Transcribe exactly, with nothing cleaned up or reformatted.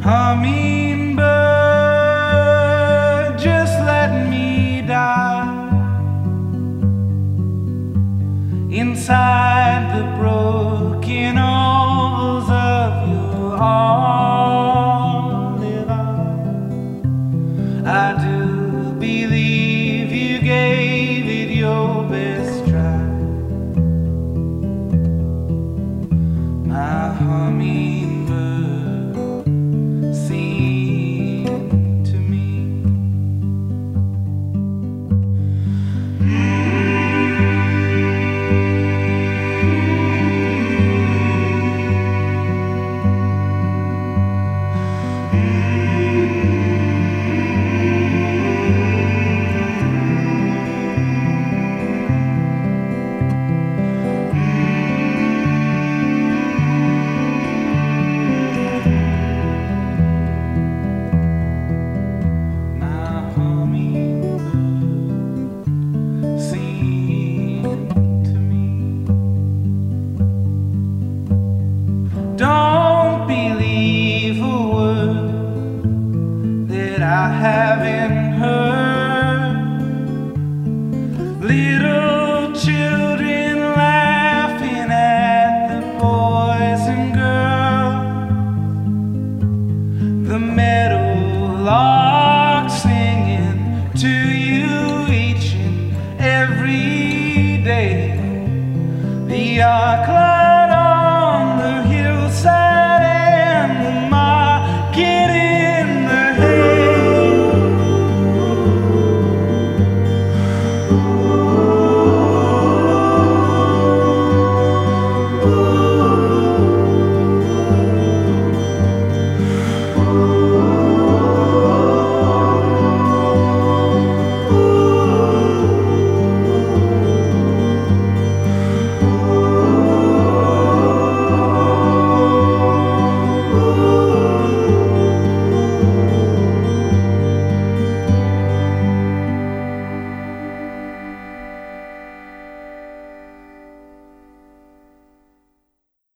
Hummingbird, just let me die inside the broken ovals of your olive eye. I do believe you gave it your best try. My hummingbird, sing to me. Don't believe a word that I haven't heard. Little children laughing at the boys and girls. The meadow lark